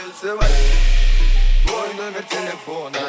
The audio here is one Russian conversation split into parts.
подписывать твой номер телефона.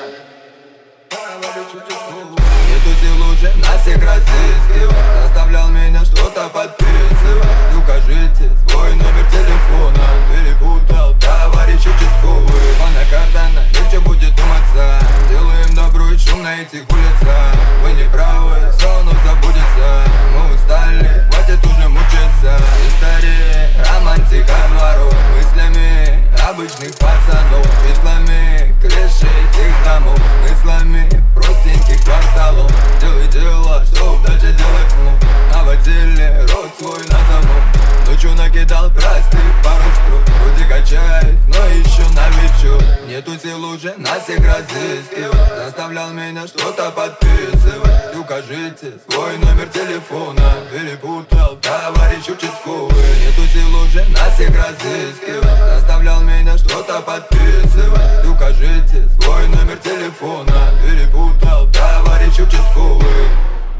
Нету сил уже нас всех разыскивать. Заставлял меня что-то подписывать. Укажите свой номер телефона. Перепутал товарищ участковый. Звонок картана, легче будет думаться. Делаем добро и шум на этих улицах. Вы не правы, все вновь забудется. Мы устали, хватит уже мучиться. История, романтика дворов. Мыслями обычных пацанов. Числами крыши этих домов. Смыслами простеньких кварталов. Делай дело, чтоб дальше делать смог. Наводили рот свой на замок. Ночью накидал простых пару строк. Вроде качает, но еще новичок. Нету сил уже нас всех разыскивать. Заставлял меня что-то подписывать. Укажите свой номер телефона. Перепутал товарищ участковый. Нету сил уже нас всех разыскивать. Заставлял меня что-то подписывать. Укажите свой номер телефона. Перепутал товарищ участковый.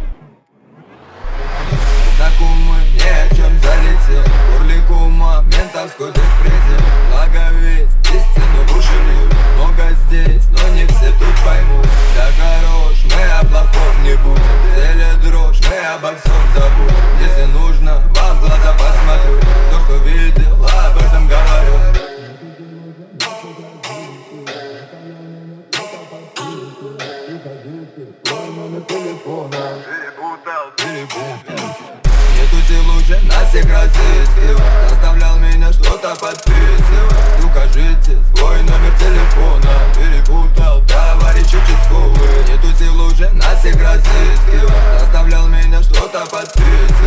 Знакомый ни о чем залетел. Урликума, ментовской беспредел. Благо весть, истину в уши льют. Много здесь, но не все тут поймут. Да хорош, мы о плохом не будем. Целя дрожь, мы обо всем забудем. Если нужно, вам в глаза посмотрю. То, что видел, об этом говорю. Нету сил уже нас всех разыскивать. Заставлял меня что-то подписывать. Укажите свой номер телефона. Перепутал товарищ участковый. Нету сил уже нас всех разыскивать. Заставлял меня что-то подписывать.